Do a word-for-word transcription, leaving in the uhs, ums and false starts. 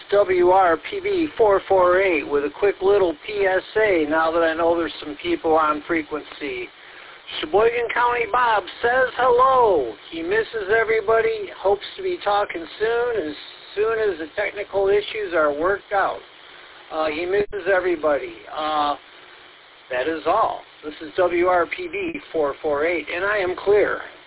W R P B four four eight with a quick little P S A now that I know there's some people on frequency. Sheboygan County Bob says hello. He misses everybody, hopes to be talking soon, as soon as the technical issues are worked out. Uh, he misses everybody. Uh, that is all. This is W R P B four four eight, and I am clear.